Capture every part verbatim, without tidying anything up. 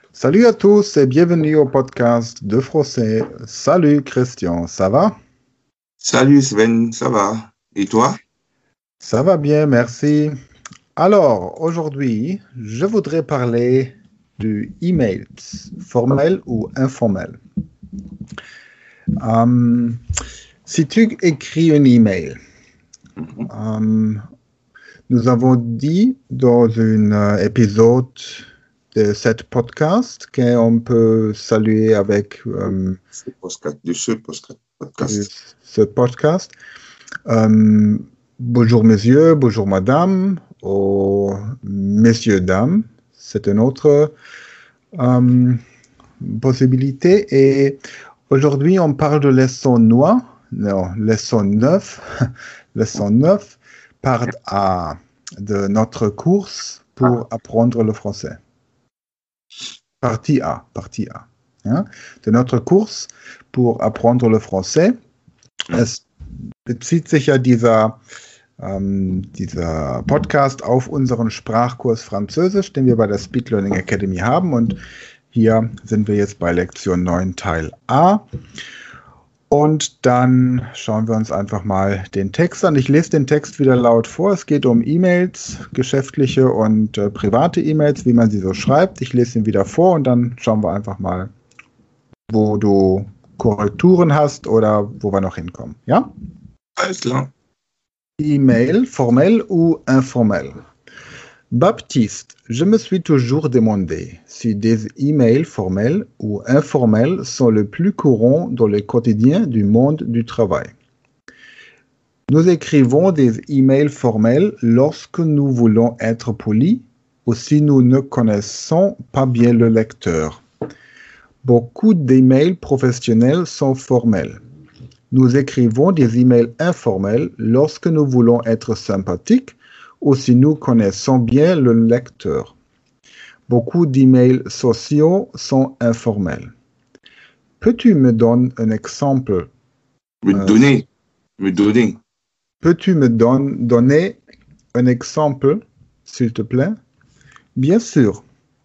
Salut à tous et bienvenue au podcast de français. Salut Christian, ça va? Salut Sven, ça va? Et toi? Ça va bien, merci. Alors, aujourd'hui, je voudrais parler du email, formel ou informel. Um, si tu écris un email, Mhm. um, nous avons dit dans un euh, épisode de cette podcast qu'on peut saluer avec um, Ce podcast, de ce podcast. podcast. ce podcast. Euh, bonjour messieurs, bonjour madame, ou messieurs, dames, c'est une autre euh, possibilité. Et aujourd'hui, on parle de leçon neuf, non, leçon neuf, leçon neuf, part A de notre course pour apprendre le français. Partie A, partie A, hein, de notre course pour apprendre le français. Es bezieht sich ja dieser, ähm, dieser Podcast auf unseren Sprachkurs Französisch, den wir bei der Speed Learning Academy haben. Und hier sind wir jetzt bei Lektion neun, Teil A. Und dann schauen wir uns einfach mal den Text an. Ich lese den Text wieder laut vor. Es geht um E-Mails, geschäftliche und äh, private E-Mails, wie man sie so schreibt. Ich lese ihn wieder vor und dann schauen wir einfach mal, wo du Korrekturen hast oder wo wir noch hinkommen. Ja? Alles klar. Email, formel ou informel? Baptiste, je me suis toujours demandé si des emails formels ou informels sont le plus courant dans le quotidien du monde du travail. Nous écrivons des emails formels lorsque nous voulons être polis ou si nous ne connaissons pas bien le lecteur. Beaucoup d'emails professionnels sont formels. Nous écrivons des emails informels lorsque nous voulons être sympathiques ou si nous connaissons bien le lecteur. Beaucoup d'emails sociaux sont informels. Peux-tu me donner un exemple? Me euh, donner. Me donner. Peux-tu me don- donner un exemple, s'il te plaît? Bien sûr.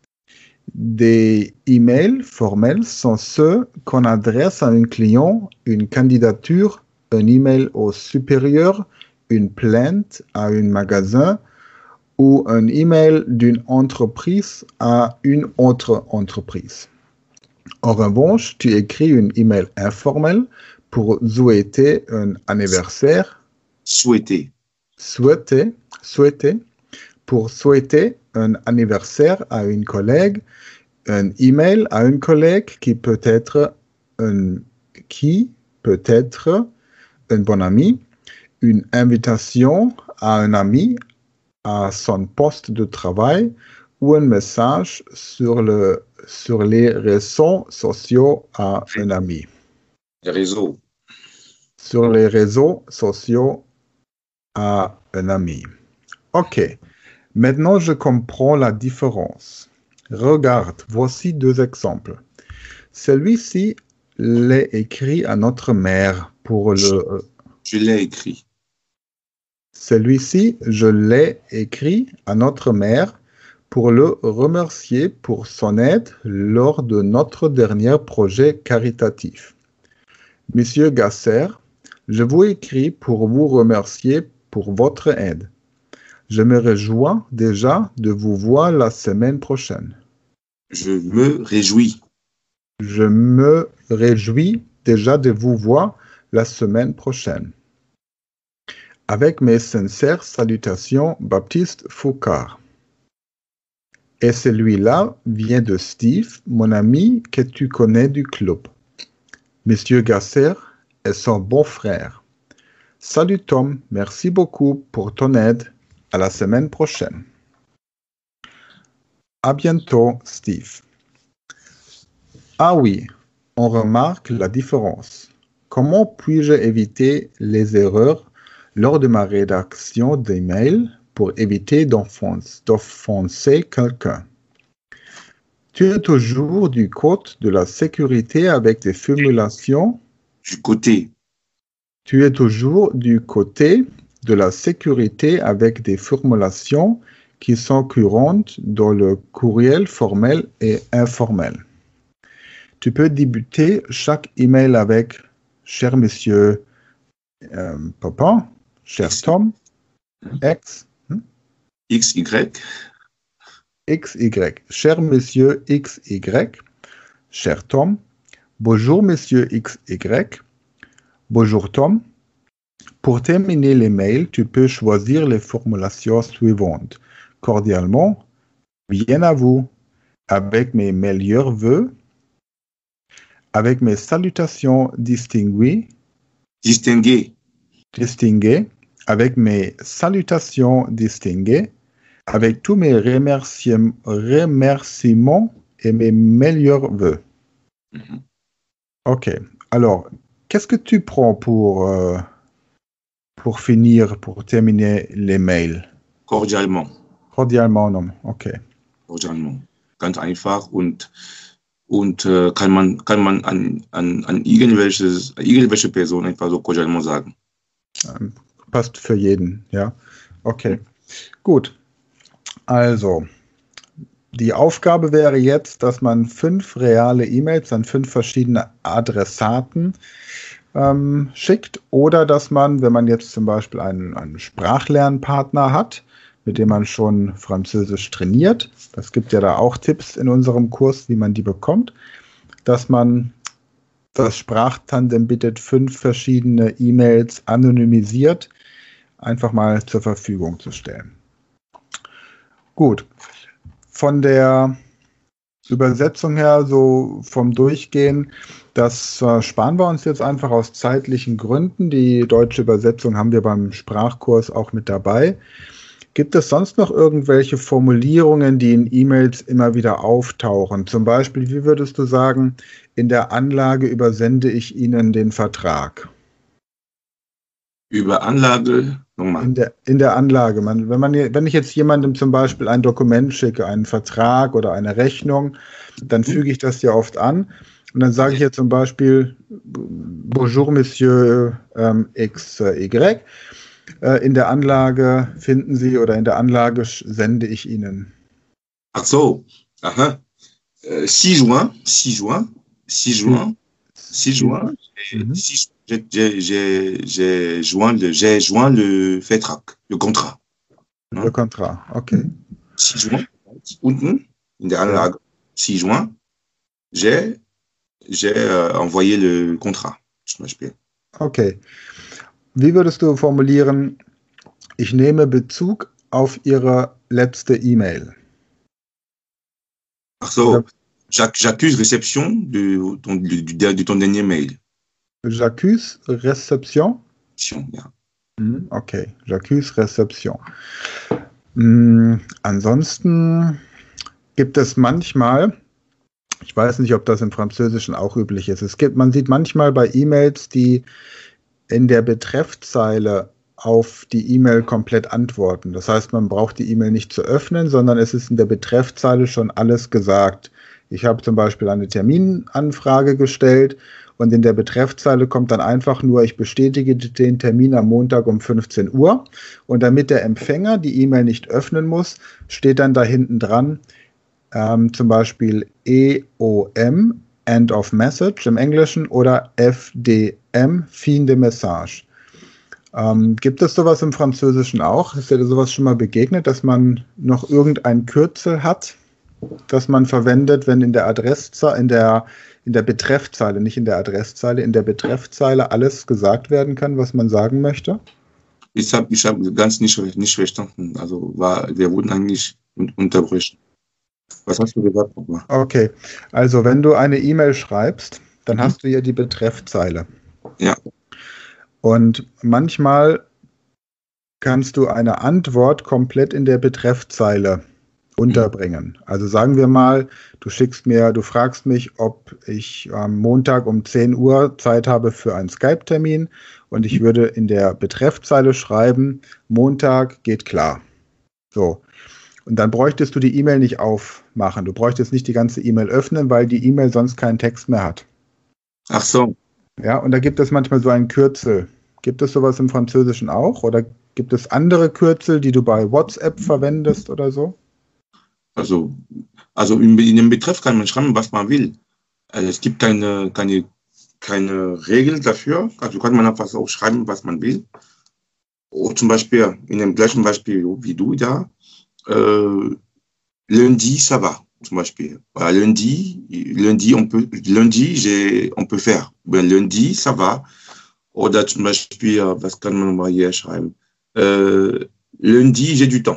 Des emails formels sont ceux qu'on adresse à un client, une candidature, un email au supérieur, une plainte à un magasin ou un email d'une entreprise à une autre entreprise. En revanche, tu écris un email informel pour souhaiter un anniversaire, Souhaiter. souhaiter, souhaiter, pour souhaiter un anniversaire à une collègue, un email à un collègue qui peut être un, qui peut être un bon ami, une invitation à un ami à son poste de travail ou un message sur, le, sur les réseaux sociaux à un ami. Les réseaux. Sur les réseaux sociaux à un ami. Ok. Maintenant, je comprends la différence. Regarde, voici deux exemples. Celui-ci l'est écrit à notre mère pour le... Je l'ai écrit. Celui-ci, je l'ai écrit à notre mère pour le remercier pour son aide lors de notre dernier projet caritatif. Monsieur Gasser, je vous écris pour vous remercier pour votre aide. Je me réjouis déjà de vous voir la semaine prochaine. Je me réjouis. Je me réjouis déjà de vous voir la semaine prochaine. Avec mes sincères salutations, Baptiste Foucard. Et celui-là vient de Steve, mon ami que tu connais du club. Monsieur Gasser est son bon frère. Salut Tom, merci beaucoup pour ton aide. À la semaine prochaine. À bientôt, Steve. Ah oui, on remarque la différence. Comment puis-je éviter les erreurs lors de ma rédaction d'email pour éviter d'offenser quelqu'un? Tu es toujours du côté de la sécurité avec des formulations. Du côté. Tu es toujours du côté de la sécurité avec des formulations qui sont courantes dans le courriel formel et informel. Tu peux débuter chaque email avec « Cher monsieur euh, Papa, cher X. Tom, X, hmm? X Y. X Y, cher monsieur X Y, cher Tom, bonjour monsieur X Y, bonjour Tom. Pour terminer les mails, tu peux choisir les formulations suivantes. Cordialement, bien à vous, avec mes meilleurs vœux, avec mes salutations distinguées, Distingué. distinguées, avec mes salutations distinguées, avec tous mes remerciements, remerciements et mes meilleurs vœux. Mhm. Ok. Alors, qu'est-ce que tu prends pour, euh, pour finir, pour terminer les mails? Cordialement. Cordialement, non. Ok. Cordialement. Ganz einfach und, und äh, kann man, kann man an, an, an irgendwelches, irgendwelche Person einfach so cordialement sagen. Ähm, passt für jeden, ja. Okay. Gut. Also, die Aufgabe wäre jetzt, dass man fünf reale E-Mails an fünf verschiedene Adressaten ähm, schickt oder dass man, wenn man jetzt zum Beispiel einen, einen Sprachlernpartner hat, mit dem man schon Französisch trainiert, das gibt ja da auch Tipps in unserem Kurs, wie man die bekommt, dass man das Sprachtandem bittet, fünf verschiedene E-Mails anonymisiert einfach mal zur Verfügung zu stellen. Gut. Von der Übersetzung her, so vom Durchgehen, das äh, sparen wir uns jetzt einfach aus zeitlichen Gründen. Die deutsche Übersetzung haben wir beim Sprachkurs auch mit dabei. Gibt es sonst noch irgendwelche Formulierungen, die in E-Mails immer wieder auftauchen? Zum Beispiel, wie würdest du sagen, in der Anlage übersende ich Ihnen den Vertrag? Über Anlage, nochmal. In der, in der Anlage. Man, wenn, man, wenn ich jetzt jemandem zum Beispiel ein Dokument schicke, einen Vertrag oder eine Rechnung, dann füge ich das ja oft an. Und dann sage ich ja zum Beispiel, Bonjour, Monsieur ähm, X Y. Äh, in der Anlage finden Sie oder in der Anlage sende ich Ihnen. Ach so. Aha. Euh, six juin, six juin, six juin, six juin, Mhm. j'ai j'ai- j'ai- j'ai joint le, j'ai joint le Vertrag, le Contrat. Le Contrat, okay. six juin, unten in der Anlage, six juin, j'ai j'ai euh, envoyé le contrat, zum Beispiel. Okay. Wie würdest du formulieren, ich nehme Bezug auf Ihre letzte E-Mail? Ach so, j'ac- j'accuse réception de ton, du, du- de ton dernier mail. J'accuse Réception? Ja. Mhm, okay, j'accuse Réception. Mm, ansonsten gibt es manchmal, ich weiß nicht, ob das im Französischen auch üblich ist, es gibt, man sieht manchmal bei E-Mails, die in der Betreffzeile auf die E-Mail komplett antworten. Das heißt, man braucht die E-Mail nicht zu öffnen, sondern es ist in der Betreffzeile schon alles gesagt. Ich habe zum Beispiel eine Terminanfrage gestellt und in der Betreffzeile kommt dann einfach nur, ich bestätige den Termin am Montag um fünfzehn Uhr. Und damit der Empfänger die E-Mail nicht öffnen muss, steht dann da hinten dran ähm, zum Beispiel E O M, End of Message im Englischen, oder F D M, Fin de Message. Ähm, gibt es sowas im Französischen auch? Ist dir sowas schon mal begegnet, dass man noch irgendein Kürzel hat, das man verwendet, wenn in der Adresszeile, in der, in der Betreffzeile, nicht in der Adresszeile, in der Betreffzeile alles gesagt werden kann, was man sagen möchte? Ich habe ich hab ganz nicht, nicht verstanden. Also war, wir wurden eigentlich un unterbrechen. Was hast du gesagt nochmal? Okay, also wenn du eine E-Mail schreibst, dann Mhm. hast du ja die Betreffzeile. Ja. Und manchmal kannst du eine Antwort komplett in der Betreffzeile unterbringen. Also sagen wir mal, du schickst mir, du fragst mich, ob ich am Montag um zehn Uhr Zeit habe für einen Skype-Termin und ich würde in der Betreffzeile schreiben, Montag geht klar. So. Und dann bräuchtest du die E-Mail nicht aufmachen. Du bräuchtest nicht die ganze E-Mail öffnen, weil die E-Mail sonst keinen Text mehr hat. Ach so. Ja, und da gibt es manchmal so ein Kürzel. Gibt es sowas im Französischen auch oder Gibt es andere Kürzel, die du bei WhatsApp verwendest oder so? Also, also in, in dem Betreff kann man schreiben, was man will. Also es gibt keine, keine, keine Regel dafür. Also kann man einfach auch schreiben, was man will. Oder zum Beispiel, in dem gleichen Beispiel wie du da, äh, lundi, ça va, zum Beispiel. Voilà, lundi, lundi, on peut, lundi, j'ai, on peut faire. Ben, lundi, ça va. Oder zum Beispiel, was kann man mal hier schreiben? Äh, lundi, j'ai du temps.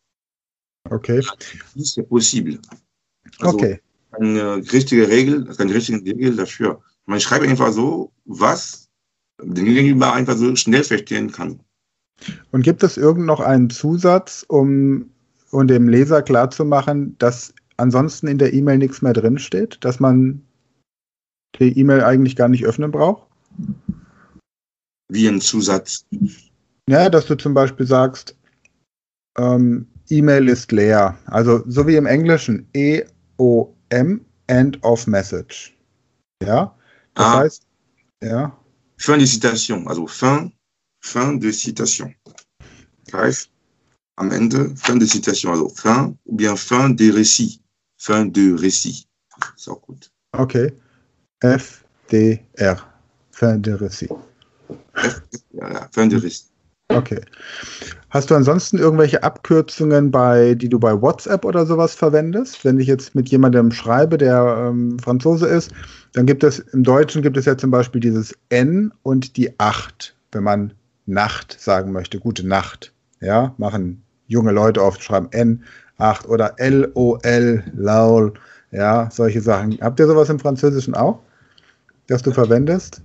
Okay. C'est possible. Also Okay. eine richtige Regel, eine richtige Regel dafür. Man schreibt einfach so, was den Gegenüber einfach so schnell verstehen kann. Und gibt es irgend noch einen Zusatz, um, um dem Leser klarzumachen, dass ansonsten in der E-Mail nichts mehr drinsteht, dass man die E-Mail eigentlich gar nicht öffnen braucht? Wie ein Zusatz. Ja, dass du zum Beispiel sagst, ähm, E-Mail ist leer. Also so wie im Englischen E O M, End of Message. Ja, das Ah. heißt, ja. Fin de citation, also fin, fin de citation. Das heißt, am Ende, fin de citation, also fin, ou bien fin de récit. Fin de récit. Ist auch gut. Okay. F D R. Fin de récit. F, ja, ja, fin de récit. Okay. Hast du ansonsten irgendwelche Abkürzungen, bei, die du bei WhatsApp oder sowas verwendest? Wenn ich jetzt mit jemandem schreibe, der ähm, Franzose ist, dann gibt es, im Deutschen gibt es ja zum Beispiel dieses N und die acht, wenn man Nacht sagen möchte, gute Nacht. Ja, machen junge Leute oft, schreiben N acht oder L O L, Laul, ja, solche Sachen. Habt ihr sowas im Französischen auch, das du verwendest?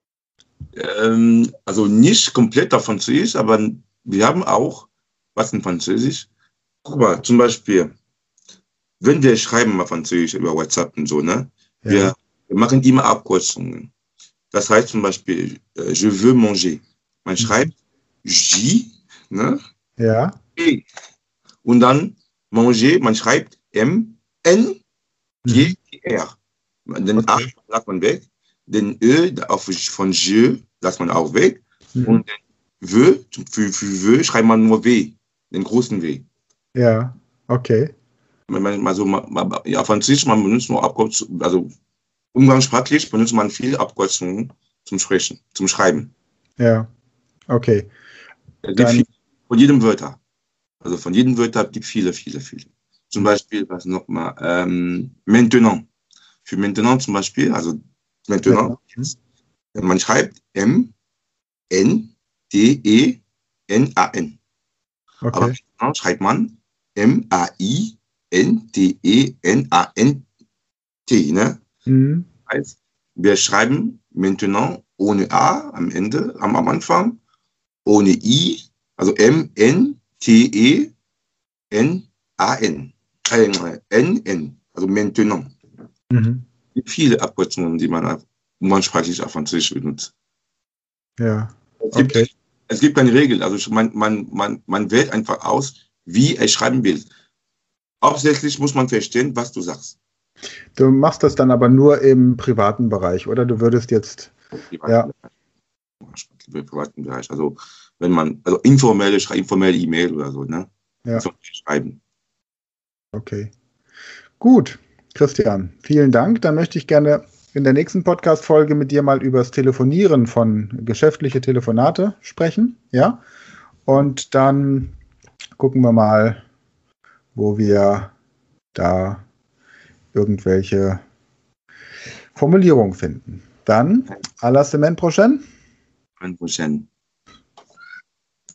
Ähm, also nicht komplett auf Französisch, aber wir haben auch was in Französisch. Guck mal, zum Beispiel, wenn wir schreiben mal Französisch über WhatsApp und so, ne? Ja. Wir, wir machen immer Abkürzungen. Das heißt zum Beispiel, äh, je veux manger. Man schreibt J, ne? Ja. E. Und dann manger, man schreibt M, N, G, R. Den Okay. A lässt man weg, den Ö auf, von je lässt man auch weg. Mhm. Und den W, für, für W schreibt man nur W, den großen W. Ja, okay. Man, man, also, man, ja, Französisch, man benutzt nur Abkürzungen, also umgangssprachlich benutzt man viel Abkürzungen zum Sprechen, zum Schreiben. Ja, okay. Es gibt Dann- viel, von jedem Wörter. Also von jedem Wörter gibt viele, viele, viele. Zum Beispiel, was nochmal, ähm, maintenant. Für maintenant zum Beispiel, also maintenant, Mhm. man schreibt M, N, D, E, N, A, N. Aber Okay. maintenant schreibt man M, A, I, N, D, E, N, A, N, T, ne? Mhm. Heißt, wir schreiben maintenant ohne A am Ende, am, am Anfang, ohne I, also M, N, T, E, N, A, N. Äh, N, N, also maintenant. Mhm. Es gibt viele Abkürzungen, die man umgangssprachlich auf Französisch benutzt. Ja, Es gibt, okay. es gibt keine Regel, also man, man, man, man wählt einfach aus, wie er schreiben will. Hauptsächlich muss man verstehen, was du sagst. Du machst das dann aber nur im privaten Bereich, oder? Du würdest jetzt, ja, Im privaten Bereich. Also wenn man, also informelle, schrei- informelle E-Mail oder so, ne? ja, So schreiben. okay. Gut, Christian, vielen Dank. Dann möchte ich gerne in der nächsten Podcast-Folge mit dir mal über das Telefonieren von geschäftliche Telefonate sprechen, ja? Und dann gucken wir mal, wo wir da irgendwelche Formulierungen finden. Dann, à la semaine prochaine. Ein Prozent.